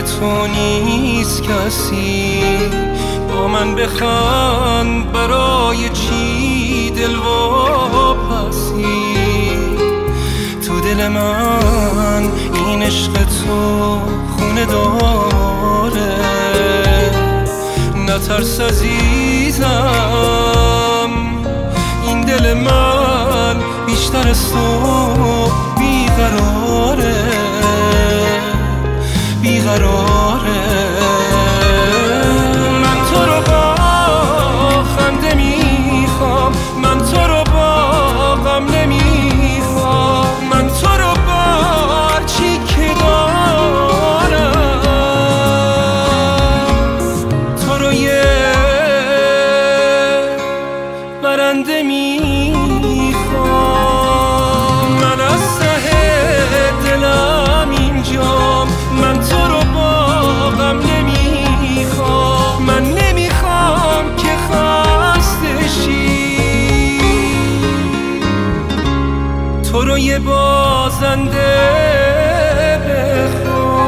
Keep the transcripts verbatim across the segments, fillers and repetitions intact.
تو نیست کسی. با من بخند برای چی دل واپسی؟ تو دل من این عشق تو خونه داره. نترس عزیزم، این دل من بیشتر از تو بیقراره بیقراره. من تو رو با خنده میخوام، من تو رو با غم نمیخوام، من تو رو با هرچی که دارم. تو رو یه برنده میخوام. من از ته دلم اینجام، من تو رو با غم نمیخوام، من نمیخوام که خسته شی. تو رو یه بازنده بخوام.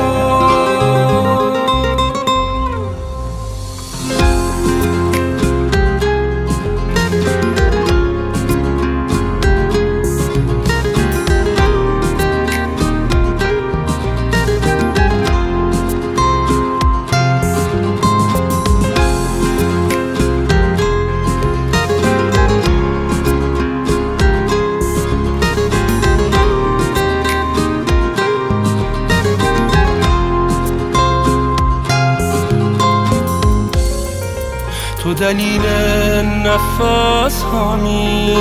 تو دلیل نفس هامی،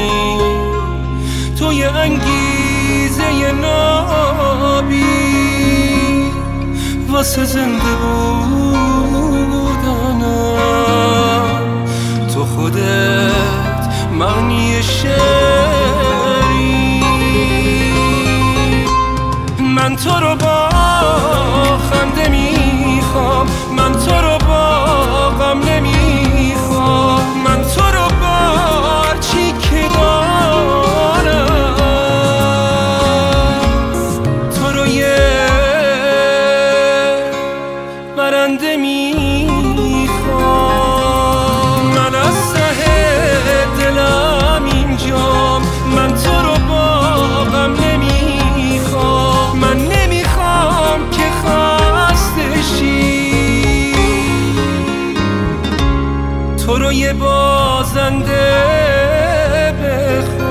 تو یه انگیزه نابی واسه زنده بودنم. تو خودت معنی شعری. من تو رو با خنده میخوام، من تو رو با غم نمیخوام، من تو رو با هرچی که دارم. تو رو یه برنده میخوام. من از ته دلم اینجام، من تو رو با غم نمیخوام، من نمیخوام که خسته شی. تو رو یه بازنده بخوام.